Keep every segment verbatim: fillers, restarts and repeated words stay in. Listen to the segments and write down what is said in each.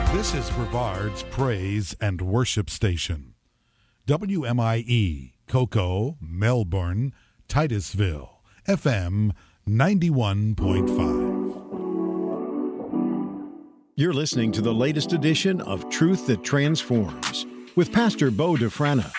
This is Brevard's Praise and Worship Station. W M I E, Cocoa, Melbourne, Titusville, F M ninety-one point five. You're listening to the latest edition of Truth That Transforms with Pastor Bo DeFrana.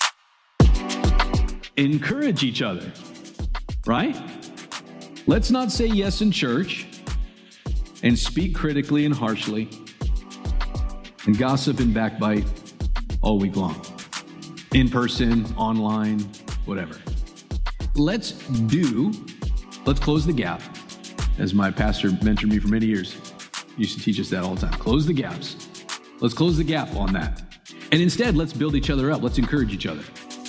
Encourage each other, right? Let's not say yes in church and speak critically and harshly and gossip and backbite all week long. In person, online, whatever. Let's do, let's close the gap. As my pastor mentored me for many years, he used to teach us that all the time. Close the gaps. Let's close the gap on that. And instead, let's build each other up. Let's encourage each other.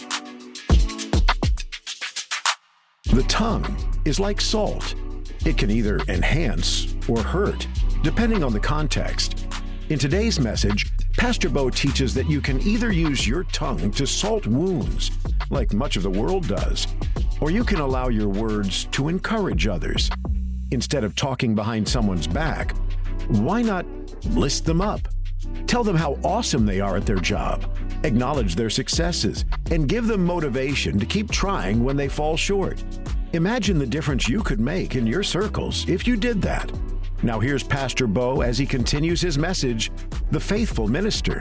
The tongue is like salt. It can either enhance or hurt, depending on the context. In today's message, Pastor Bo teaches that you can either use your tongue to salt wounds, like much of the world does, or you can allow your words to encourage others. Instead of talking behind someone's back, why not list them up? Tell them how awesome they are at their job, acknowledge their successes, and give them motivation to keep trying when they fall short. Imagine the difference you could make in your circles if you did that. Now here's Pastor Bo as he continues his message, The Faithful Minister.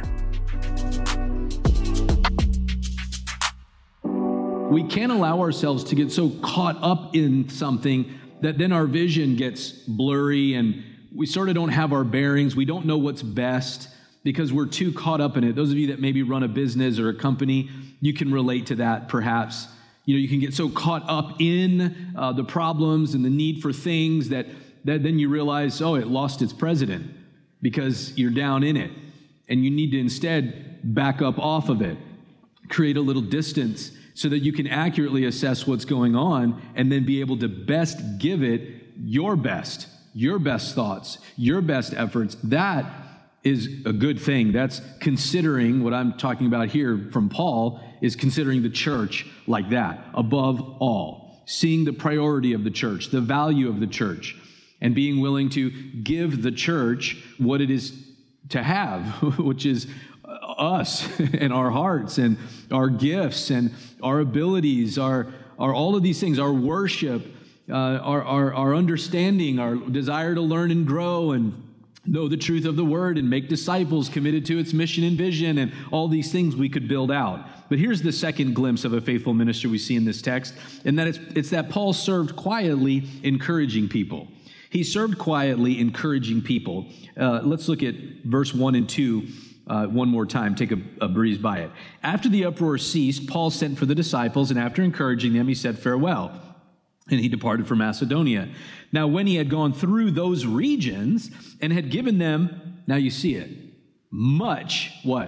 We can't allow ourselves to get so caught up in something that then our vision gets blurry and we sort of don't have our bearings. We don't know what's best because we're too caught up in it. Those of you that maybe run a business or a company, you can relate to that perhaps. You know, you can get so caught up in uh, the problems and the need for things that that then you realize, oh, it lost its president because you're down in it. And you need to instead back up off of it, create a little distance so that you can accurately assess what's going on and then be able to best give it your best, your best thoughts, your best efforts. That is a good thing. That's considering what I'm talking about here from Paul is considering the church like that, above all, seeing the priority of the church, the value of the church, and being willing to give the church what it is to have, which is us and our hearts and our gifts and our abilities, our, our all of these things, our worship, uh, our, our, our understanding, our desire to learn and grow and know the truth of the word and make disciples committed to its mission and vision and all these things we could build out. But here's the second glimpse of a faithful minister we see in this text, and that it's, it's that Paul served quietly, encouraging people. He served quietly, encouraging people. Uh, let's look at verse one and two uh, one more time. Take a, a breeze by it. After the uproar ceased, Paul sent for the disciples, and after encouraging them, he said farewell. And he departed for Macedonia. Now, when he had gone through those regions and had given them, now you see it, much what?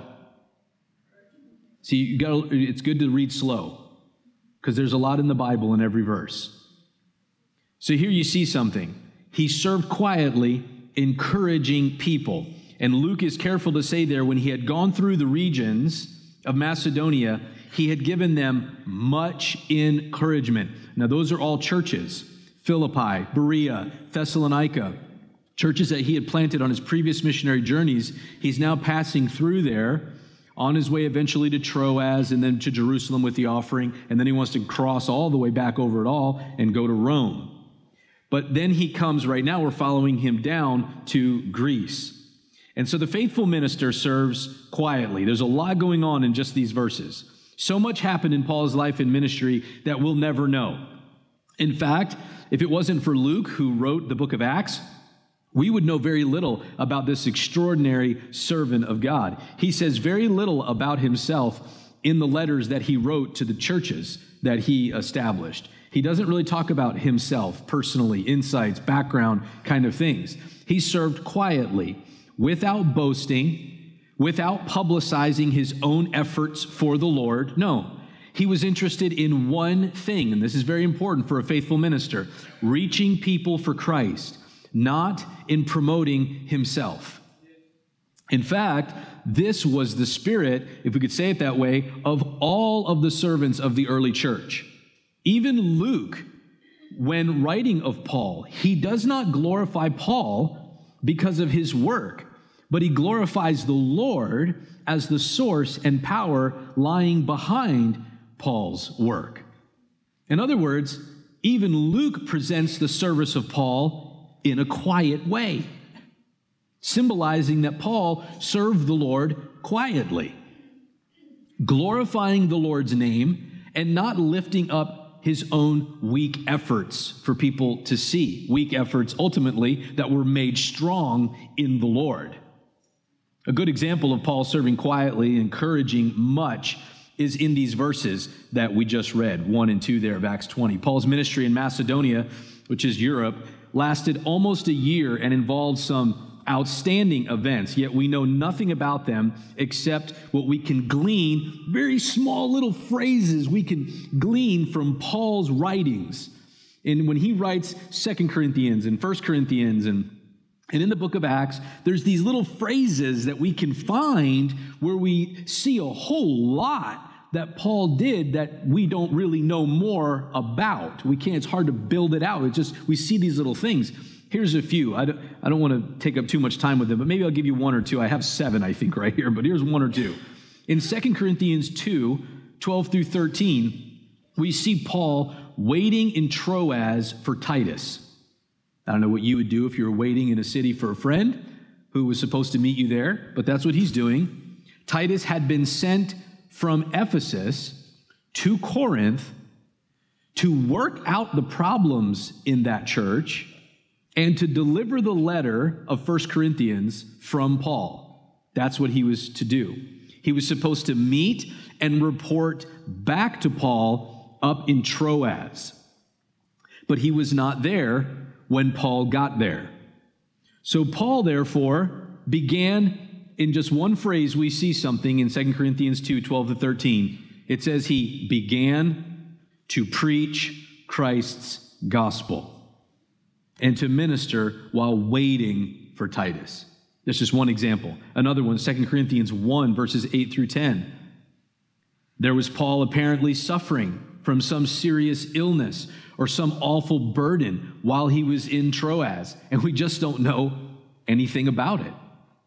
See, you got. It's good to read slow because there's a lot in the Bible in every verse. So here you see something. He served quietly, encouraging people. And Luke is careful to say there, when he had gone through the regions of Macedonia, he had given them much encouragement. Now, those are all churches. Philippi, Berea, Thessalonica, churches that he had planted on his previous missionary journeys. He's now passing through there on his way eventually to Troas and then to Jerusalem with the offering. And then he wants to cross all the way back over it all and go to Rome. But then he comes right now, we're following him down to Greece. And so the faithful minister serves quietly. There's a lot going on in just these verses. So much happened in Paul's life and ministry that we'll never know. In fact, if it wasn't for Luke, who wrote the book of Acts, we would know very little about this extraordinary servant of God. He says very little about himself in the letters that he wrote to the churches that he established. He doesn't really talk about himself personally, insights, background kind of things. He served quietly, without boasting, without publicizing his own efforts for the Lord. No, he was interested in one thing, and this is very important for a faithful minister, reaching people for Christ, not in promoting himself. In fact, this was the spirit, if we could say it that way, of all of the servants of the early church. Even Luke, when writing of Paul, he does not glorify Paul because of his work, but he glorifies the Lord as the source and power lying behind Paul's work. In other words, even Luke presents the service of Paul in a quiet way, symbolizing that Paul served the Lord quietly, glorifying the Lord's name and not lifting up his own weak efforts for people to see. Weak efforts, ultimately, that were made strong in the Lord. A good example of Paul serving quietly, encouraging much, is in these verses that we just read, one and two there of Acts twenty. Paul's ministry in Macedonia, which is Europe, lasted almost a year and involved some outstanding events, yet we know nothing about them except what we can glean, very small little phrases we can glean from Paul's writings. And when he writes Second Corinthians and First Corinthians and And in the book of Acts, there's these little phrases that we can find where we see a whole lot that Paul did that we don't really know more about. We can't, it's hard to build it out. It's just, we see these little things. Here's a few. I don't, I don't want to take up too much time with them, but maybe I'll give you one or two. I have seven, I think, right here, but here's one or two. In Second Corinthians two, twelve through thirteen, we see Paul waiting in Troas for Titus. I don't know what you would do if you were waiting in a city for a friend who was supposed to meet you there, but that's what he's doing. Titus had been sent from Ephesus to Corinth to work out the problems in that church and to deliver the letter of First Corinthians from Paul. That's what he was to do. He was supposed to meet and report back to Paul up in Troas, but he was not there when Paul got there. So Paul, therefore, began, in just one phrase, we see something in Second Corinthians two, twelve to thirteen. It says he began to preach Christ's gospel and to minister while waiting for Titus. That's just one example. Another one, Second Corinthians one, verses eight through ten. There was Paul apparently suffering from some serious illness or some awful burden while he was in Troas, and we just don't know anything about it.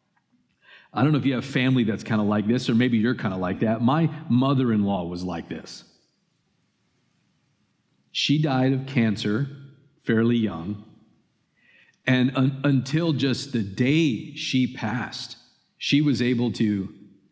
I don't know if you have family that's kind of like this, or maybe you're kind of like that. My mother-in-law was like this. She died of cancer fairly young, and un- until just the day she passed, she was able to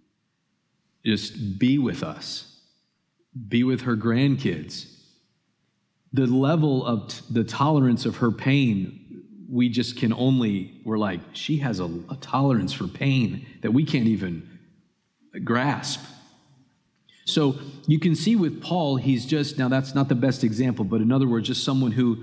just be with us, be with her grandkids. The level of t- the tolerance of her pain, we just can only, we're like, she has a, a tolerance for pain that we can't even grasp. So you can see with Paul, he's just, now that's not the best example, but in other words, just someone who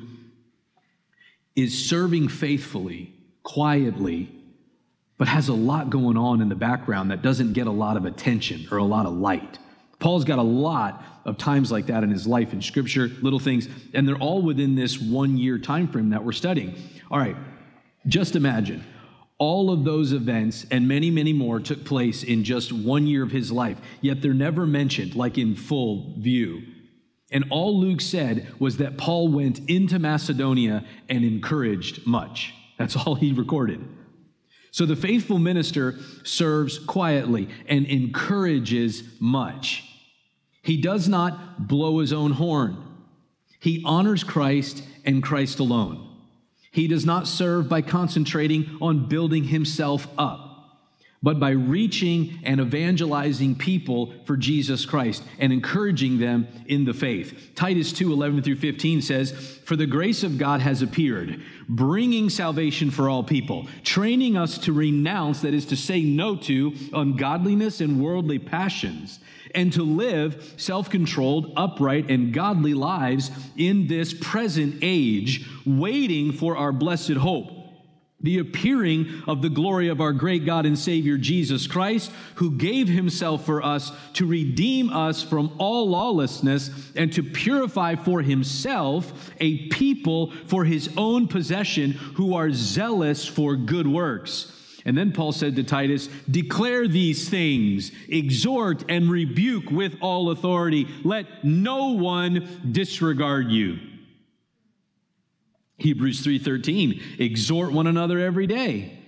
is serving faithfully, quietly, but has a lot going on in the background that doesn't get a lot of attention or a lot of light. Paul's got a lot of times like that in his life in Scripture, little things, and they're all within this one-year time frame that we're studying. All right, just imagine all of those events and many, many more took place in just one year of his life, yet they're never mentioned like in full view. And all Luke said was that Paul went into Macedonia and encouraged much. That's all he recorded. So the faithful minister serves quietly and encourages much. He does not blow his own horn. He honors Christ and Christ alone. He does not serve by concentrating on building himself up, but by reaching and evangelizing people for Jesus Christ and encouraging them in the faith. Titus two, eleven through fifteen says, "For the grace of God has appeared, bringing salvation for all people, training us to renounce, that is to say no to, ungodliness and worldly passions, and to live self-controlled, upright, and godly lives in this present age, waiting for our blessed hope, the appearing of the glory of our great God and Savior, Jesus Christ, who gave himself for us to redeem us from all lawlessness and to purify for himself a people for his own possession who are zealous for good works." And then Paul said to Titus, "Declare these things, exhort and rebuke with all authority. Let no one disregard you." Hebrews three thirteen, "Exhort one another every day,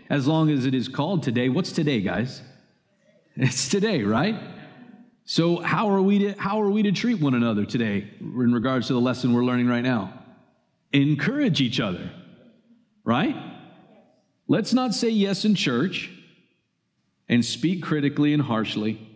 as long as it is called today. What's today, guys? It's today, right? So how are we to how are we to treat one another today in regards to the lesson we're learning right now? Encourage each other, right? Let's not say yes in church and speak critically and harshly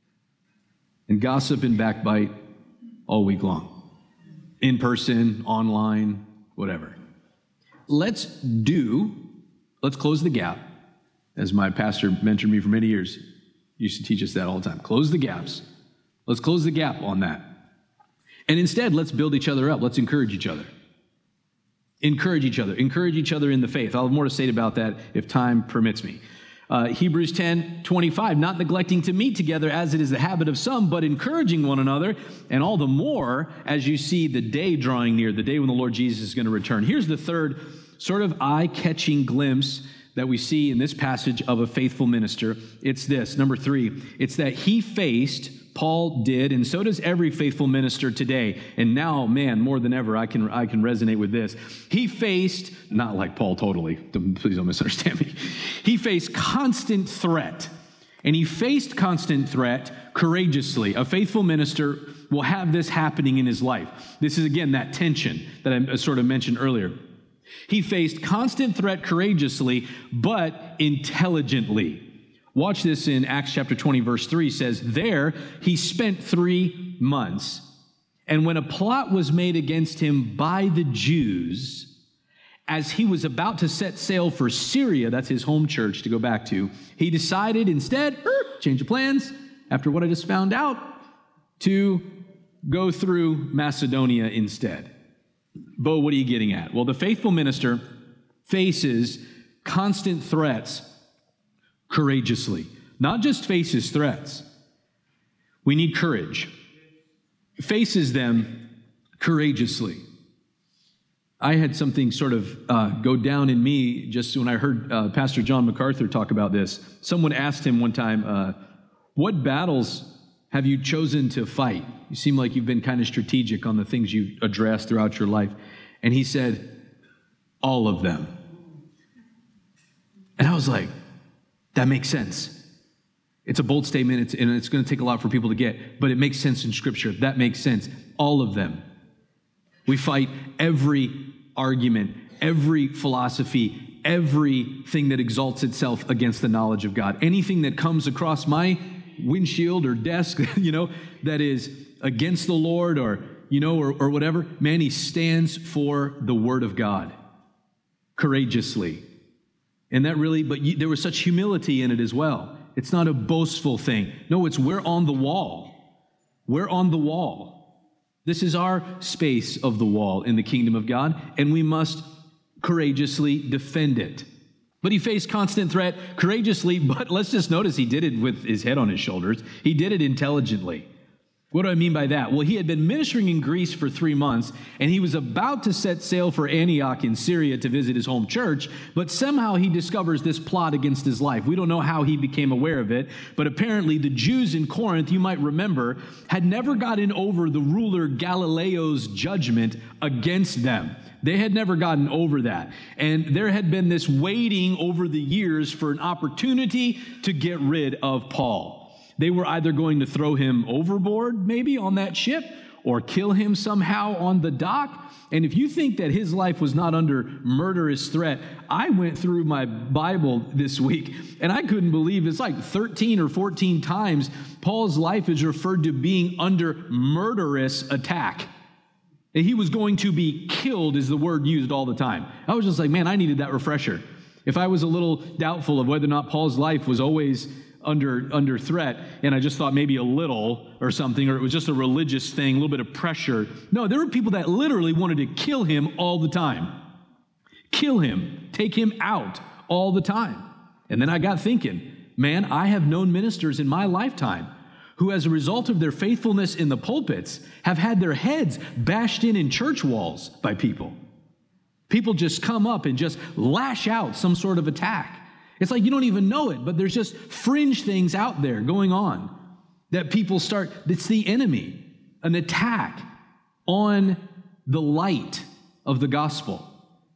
and gossip and backbite all week long, in person, online, whatever. Let's do, let's close the gap, as my pastor mentored me for many years. He used to teach us that all the time. Close the gaps. Let's close the gap on that. And instead, let's build each other up. Let's encourage each other. Encourage each other. Encourage each other in the faith. I'll have more to say about that if time permits me. Uh, Hebrews ten twenty-five, not neglecting to meet together as it is the habit of some, but encouraging one another, and all the more as you see the day drawing near, the day when the Lord Jesus is going to return. Here's the third sort of eye-catching glimpse that we see in this passage of a faithful minister. It's this, number three, it's that he faced, Paul did, and so does every faithful minister today. And now, man, more than ever, I can I can resonate with this. He faced, not like Paul totally, please don't misunderstand me. He faced constant threat, and he faced constant threat courageously. A faithful minister will have this happening in his life. This is, again, that tension that I sort of mentioned earlier. He faced constant threat courageously, but intelligently. Watch this in Acts chapter twenty, verse three says, there he spent three months. And when a plot was made against him by the Jews, as he was about to set sail for Syria, that's his home church to go back to, he decided instead, change of plans, after what I just found out, to go through Macedonia instead. Bo, what are you getting at? Well, the faithful minister faces constant threats courageously. Not just faces threats. We need courage. Faces them courageously. I had something sort of uh, go down in me just when I heard uh, Pastor John MacArthur talk about this. Someone asked him one time, uh, what battles have you chosen to fight? You seem like you've been kind of strategic on the things you've addressed throughout your life. And he said, all of them. And I was like, that makes sense. It's a bold statement, it's, and it's going to take a lot for people to get, but it makes sense in Scripture. That makes sense. All of them. We fight every argument, every philosophy, everything that exalts itself against the knowledge of God. Anything that comes across my windshield or desk, you know, that is against the Lord or, you know, or, or whatever, man, he stands for the Word of God courageously. And that really, but you, there was such humility in it as well. It's not a boastful thing. No, it's we're on the wall. We're on the wall. This is our space of the wall in the kingdom of God, and we must courageously defend it. But he faced constant threat courageously, but let's just notice he did it with his head on his shoulders. He did it intelligently. What do I mean by that? Well, he had been ministering in Greece for three months, and he was about to set sail for Antioch in Syria to visit his home church, but somehow he discovers this plot against his life. We don't know how he became aware of it, but apparently the Jews in Corinth, you might remember, had never gotten over the ruler Galileo's judgment against them. They had never gotten over that. And there had been this waiting over the years for an opportunity to get rid of Paul. They were either going to throw him overboard, maybe, on that ship, or kill him somehow on the dock. And if you think that his life was not under murderous threat, I went through my Bible this week, and I couldn't believe it's like thirteen or fourteen times Paul's life is referred to being under murderous attack. And he was going to be killed is the word used all the time. I was just like, man, I needed that refresher. If I was a little doubtful of whether or not Paul's life was always under under threat, and I just thought maybe a little or something, or it was just a religious thing, a little bit of pressure. No, there were people that literally wanted to kill him all the time. Kill him, take him out all the time. And then I got thinking, man, I have known ministers in my lifetime who, as a result of their faithfulness in the pulpits, have had their heads bashed in in church walls by people. People just come up and just lash out some sort of attack. It's like you don't even know it, but there's just fringe things out there going on that people start, it's the enemy, an attack on the light of the gospel.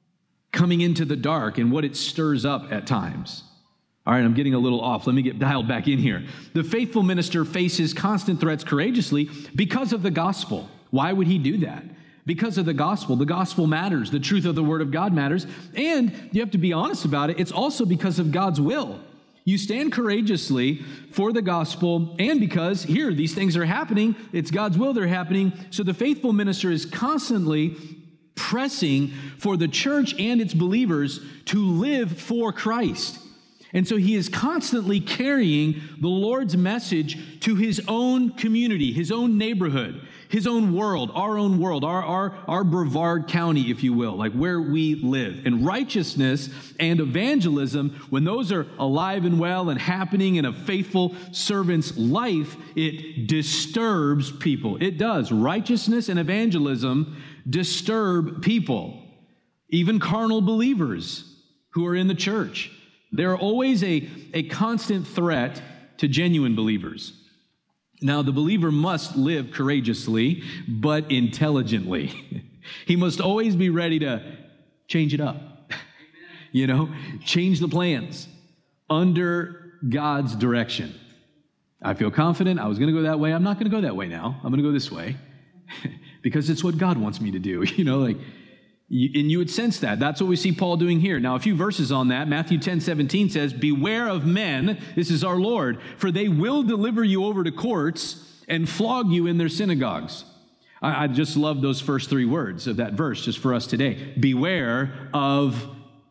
coming into the dark and what it stirs up at times. All right, I'm getting a little off. Let me get dialed back in here. The faithful minister faces constant threats courageously because of the gospel. Why would he do that? Because of the gospel. The gospel matters. The truth of the word of God matters. And you have to be honest about it. It's also because of God's will. You stand courageously for the gospel, and because here, these things are happening. It's God's will they're happening. So the faithful minister is constantly pressing for the church and its believers to live for Christ. And so he is constantly carrying the Lord's message to his own community, his own neighborhood, his own world, our own world, our, our, our Brevard County, if you will, like where we live. And righteousness and evangelism, when those are alive and well and happening in a faithful servant's life, it disturbs people. It does. Righteousness and evangelism disturb people, even carnal believers who are in the church. They're always a, a constant threat to genuine believers. Now, the believer must live courageously, but intelligently. He must always be ready to change it up, you know, change the plans under God's direction. I feel confident. I was going to go that way. I'm not going to go that way now. I'm going to go this way because it's what God wants me to do, you know, like. And you would sense that. That's what we see Paul doing here. Now, a few verses on that. Matthew ten seventeen says, beware of men, this is our Lord, for they will deliver you over to courts and flog you in their synagogues. I, I just love those first three words of that verse just for us today. Beware of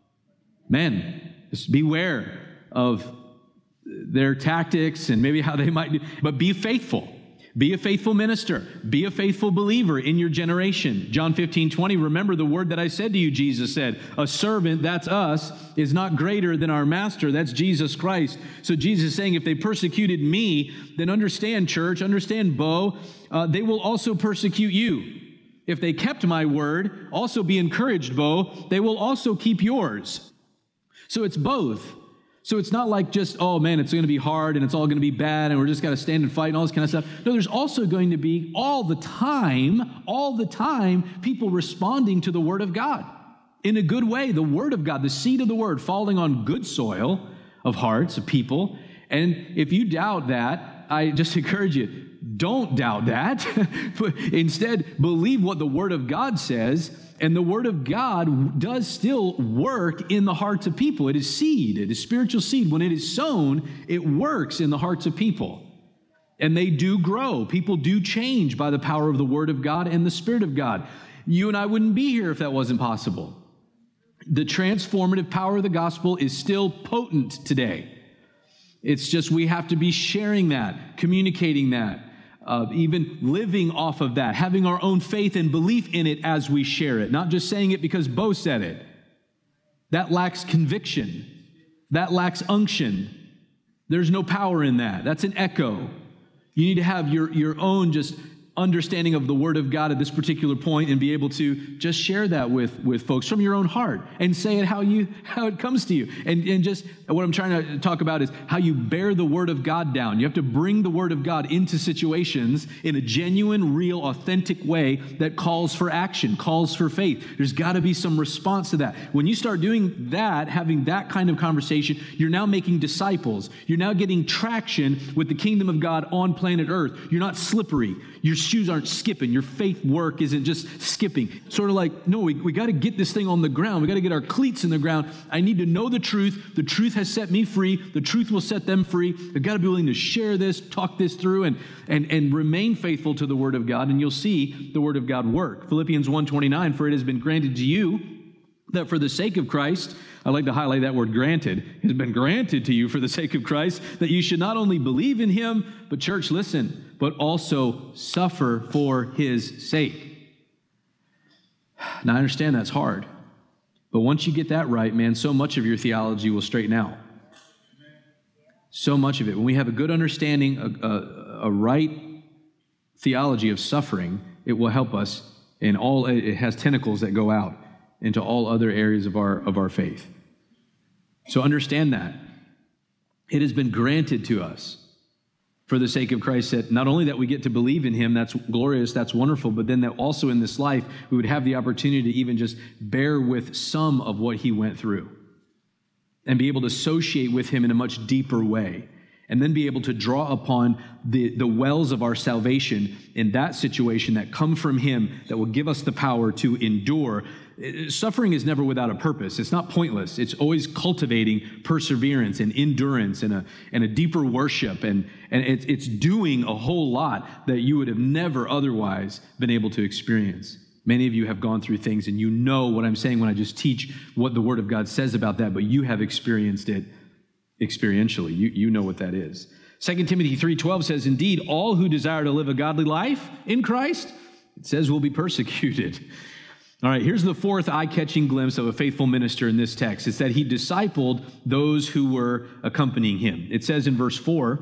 men. Just beware of their tactics and maybe how they might do, but be faithful. Be a faithful minister. Be a faithful believer in your generation. John fifteen twenty, remember the word that I said to you, Jesus said. A servant, that's us, is not greater than our master. That's Jesus Christ. So Jesus is saying, if they persecuted me, then understand, church, understand, Bo, uh, they will also persecute you. If they kept my word, also be encouraged, Bo, they will also keep yours. So it's both. So it's not like just, oh man, it's going to be hard and it's all going to be bad and we're just got to stand and fight and all this kind of stuff. No, there's also going to be all the time, all the time, people responding to the word of God in a good way. The word of God, the seed of the word falling on good soil of hearts, of people. And if you doubt that, I just encourage you, don't doubt that. But instead, believe what the word of God says. And the word of God does still work in the hearts of people. It is seed. It is spiritual seed. When it is sown, it works in the hearts of people. And they do grow. People do change by the power of the word of God and the Spirit of God. You and I wouldn't be here if that wasn't possible. The transformative power of the gospel is still potent today. It's just we have to be sharing that, communicating that. Uh, even living off of that, having our own faith and belief in it as we share it, not just saying it because Bo said it. That lacks conviction. That lacks unction. There's no power in that. That's an echo. You need to have your, your own just understanding of the Word of God at this particular point and be able to just share that with, with folks from your own heart and say it how you how it comes to you. And, and just what I'm trying to talk about is how you bear the Word of God down. You have to bring the Word of God into situations in a genuine, real, authentic way that calls for action, calls for faith. There's got to be some response to that. When you start doing that, having that kind of conversation, you're now making disciples. You're now getting traction with the kingdom of God on planet Earth. You're not slippery. Your shoes aren't skipping. Your faith work isn't just skipping. Sort of like, no, we, we got to get this thing on the ground. We got to get our cleats in the ground. I need to know the truth. The truth has set me free. The truth will set them free. I've got to be willing to share this, talk this through, and, and, and remain faithful to the Word of God, and you'll see the Word of God work. Philippians one twenty-nine, for it has been granted to you that for the sake of Christ, I like to highlight that word granted. It has been granted to you for the sake of Christ that you should not only believe in him, but church, listen, but also suffer for his sake. Now, I understand that's hard. But once you get that right, man, so much of your theology will straighten out. So much of it. When we have a good understanding, a, a, a right theology of suffering, it will help us in all, it has tentacles that go out into all other areas of our of our faith. So understand that. It has been granted to us for the sake of Christ, that not only that we get to believe in him, that's glorious, that's wonderful, but then that also in this life, we would have the opportunity to even just bear with some of what he went through and be able to associate with him in a much deeper way, and then be able to draw upon the, the wells of our salvation in that situation that come from him, that will give us the power to endure. Suffering is never without a purpose. It's not pointless. It's always cultivating perseverance and endurance and a and a deeper worship. And, and it's, it's doing a whole lot that you would have never otherwise been able to experience. Many of you have gone through things, and you know what I'm saying when I just teach what the Word of God says about that, but you have experienced it experientially. You, you know what that is. Second Timothy three twelve says, indeed, all who desire to live a godly life in Christ, it says, will be persecuted. All right, here's the fourth eye-catching glimpse of a faithful minister in this text. It's that he discipled those who were accompanying him. It says in verse four,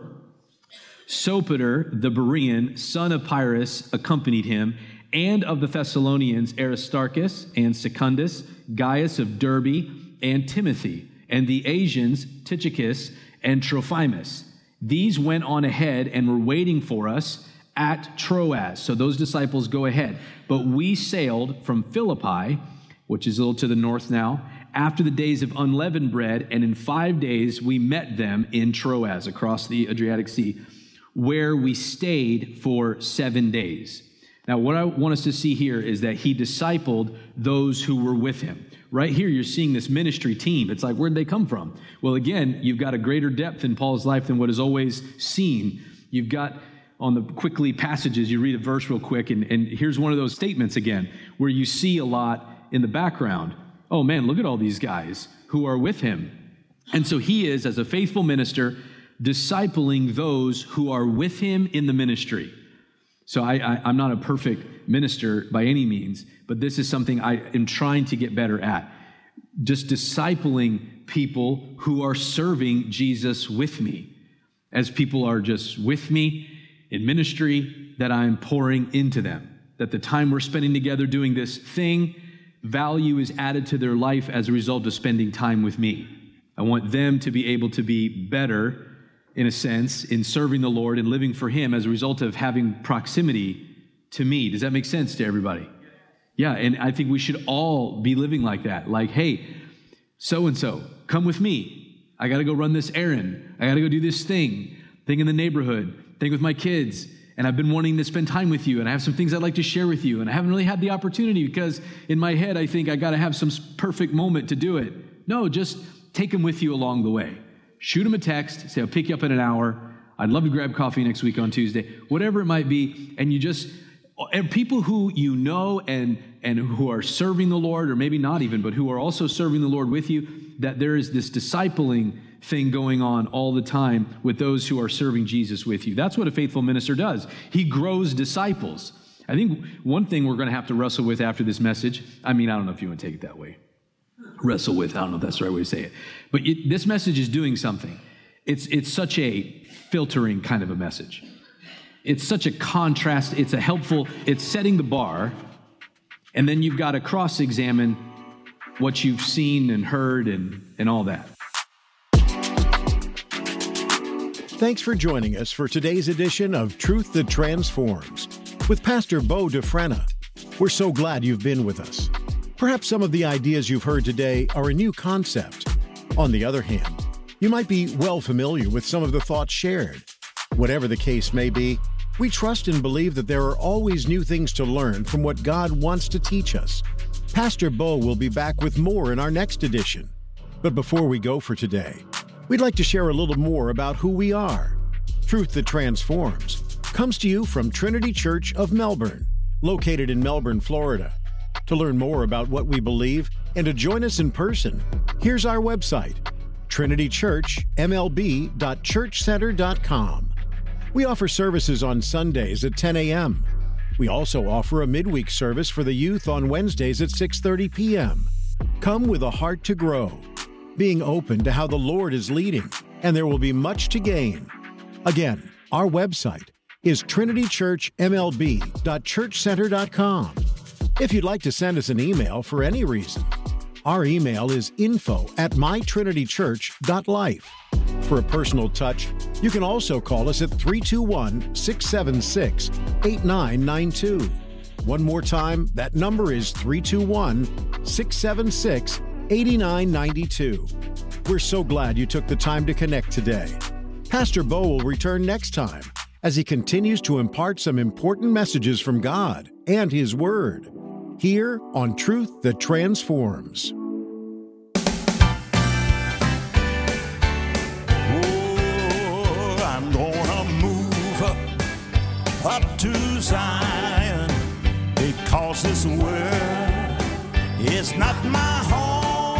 Sopater, the Berean, son of Pyrrhus, accompanied him, and of the Thessalonians, Aristarchus and Secundus, Gaius of Derbe, and Timothy, and the Asians, Tychicus and Trophimus. These went on ahead and were waiting for us at Troas. So those disciples go ahead. But we sailed from Philippi, which is a little to the north now, after the days of unleavened bread, and in five days we met them in Troas, across the Adriatic Sea, where we stayed for seven days. Now, what I want us to see here is that he discipled those who were with him. Right here, you're seeing this ministry team. It's like, where'd they come from? Well, again, you've got a greater depth in Paul's life than what is always seen. You've got, on the quickly passages, you read a verse real quick, and, and here's one of those statements again, where you see a lot in the background. Oh man, look at all these guys who are with him. And so he is, as a faithful minister, discipling those who are with him in the ministry. So I, I, I'm not a perfect minister by any means, but this is something I am trying to get better at. Just discipling people who are serving Jesus with me. As people are just with me in ministry, that I'm pouring into them. That the time we're spending together doing this thing, value is added to their life as a result of spending time with me. I want them to be able to be better, in a sense, in serving the Lord and living for him as a result of having proximity to me. Does that make sense to everybody? Yeah, and I think we should all be living like that. Like, hey, so-and-so, come with me. I got to go run this errand. I got to go do this thing, thing in the neighborhood, thing with my kids. And I've been wanting to spend time with you, and I have some things I'd like to share with you. And I haven't really had the opportunity because in my head, I think I got to have some perfect moment to do it. No, just take them with you along the way. Shoot them a text, say, I'll pick you up in an hour. I'd love to grab coffee next week on Tuesday, whatever it might be. And you just, and people who you know and, and who are serving the Lord, or maybe not even, but who are also serving the Lord with you, that there is this discipling thing going on all the time with those who are serving Jesus with you. That's what a faithful minister does. He grows disciples. I think one thing we're going to have to wrestle with after this message, I mean, I don't know if you want to take it that way. Wrestle with, I don't know if that's the right way to say it. But it, this message is doing something. It's it's such a filtering kind of a message. It's such a contrast. It's a helpful, it's setting the bar, and then you've got to cross-examine what you've seen and heard and, and all that. Thanks for joining us for today's edition of Truth That Transforms with Pastor Bo DeFrena. We're so glad you've been with us. Perhaps some of the ideas you've heard today are a new concept. On the other hand, you might be well familiar with some of the thoughts shared. Whatever the case may be, we trust and believe that there are always new things to learn from what God wants to teach us. Pastor Bo will be back with more in our next edition. But before we go for today, we'd like to share a little more about who we are. Truth That Transforms comes to you from Trinity Church of Melbourne, located in Melbourne, Florida. To learn more about what we believe and to join us in person, here's our website, trinity church m l b dot church center dot com. We offer services on Sundays at ten a.m. We also offer a midweek service for the youth on Wednesdays at six thirty p.m. Come with a heart to grow, being open to how the Lord is leading, and there will be much to gain. Again, our website is trinity church m l b dot church center dot com. If you'd like to send us an email for any reason, our email is info at my trinity church dot life. For a personal touch, you can also call us at three two one, six seven six, eight nine nine two. One more time, that number is three two one, six seven six, eight nine nine two. We're so glad you took the time to connect today. Pastor Bo will return next time as he continues to impart some important messages from God and His Word, here on Truth That Transforms. Oh, I'm gonna move up, up to Zion, because this world is not my home.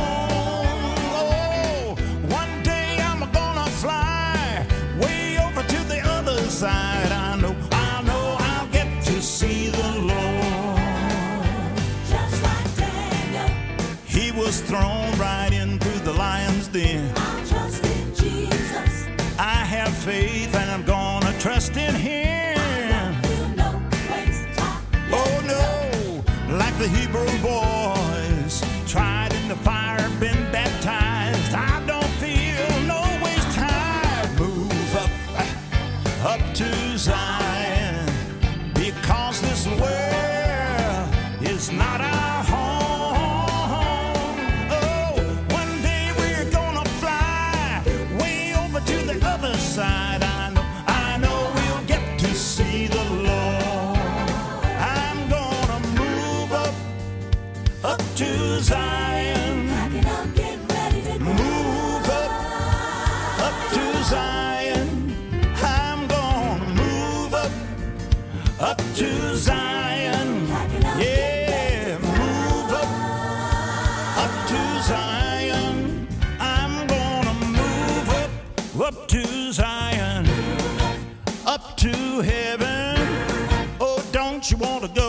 Oh, one day I'm gonna fly way over to the other side. I know, I know I'll get to see the Lord. Just like Daniel, he was thrown right into the lion's den. I trust in Jesus. I have faith and I'm gonna trust in Him. Oh no, like the Hebrew boys, tried in the fire, been baptized. I don't feel no waste time. Move up, up to Zion, because this world is not our home. Oh, one day we're gonna fly way over to the other side. I know, I know we'll get to see the Lord. I'm gonna move up, up to Zion. Move up, up to Zion. I'm gonna move up, up to Zion. Yeah, move up, up to Zion. I'm gonna move up, up to Zion, up to heaven. Oh, don't you want to go